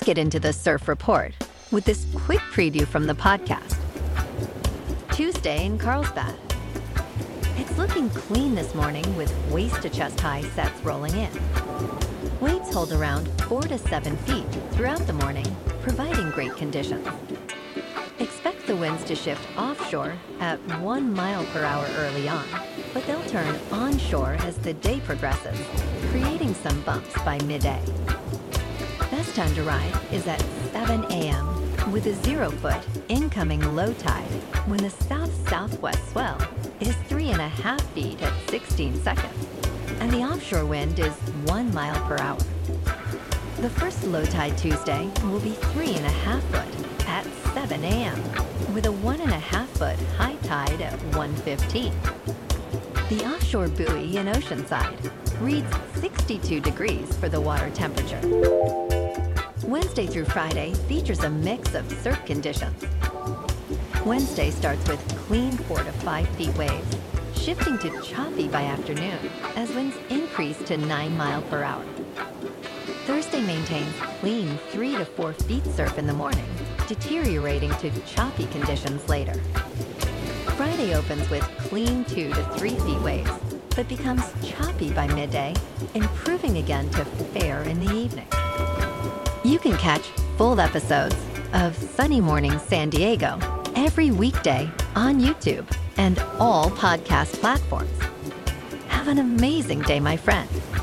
get into the surf report with this quick preview from the podcast. Tuesday in Carlsbad. It's looking clean this morning with waist to chest high sets rolling in. Waves hold around 4 to 7 feet throughout the morning, providing great conditions. Expect the winds to shift offshore at 1 mile per hour early on, but they'll turn onshore as the day progresses, creating some bumps by midday. Best time to ride is at 7 a.m. with a 0-foot incoming low tide when the south-southwest swell is 3.5 feet at 16 seconds, and the offshore wind is 1 mile per hour. The first low tide Tuesday will be 3.5 foot at 7 a.m. with a 1.5 foot high tide at 1:15. The offshore buoy in Oceanside reads 62 degrees for the water temperature. Wednesday through Friday features a mix of surf conditions. Wednesday starts with clean 4 to 5 feet waves, shifting to choppy by afternoon as winds increase to 9 miles per hour. Thursday maintains clean 3 to 4 feet surf in the morning, deteriorating to choppy conditions later. Friday opens with clean 2 to 3 feet waves, but becomes choppy by midday, improving again to fair in the evening. You can catch full episodes of Sunny Morning San Diego every weekday on YouTube and all podcast platforms. Have an amazing day, my friend.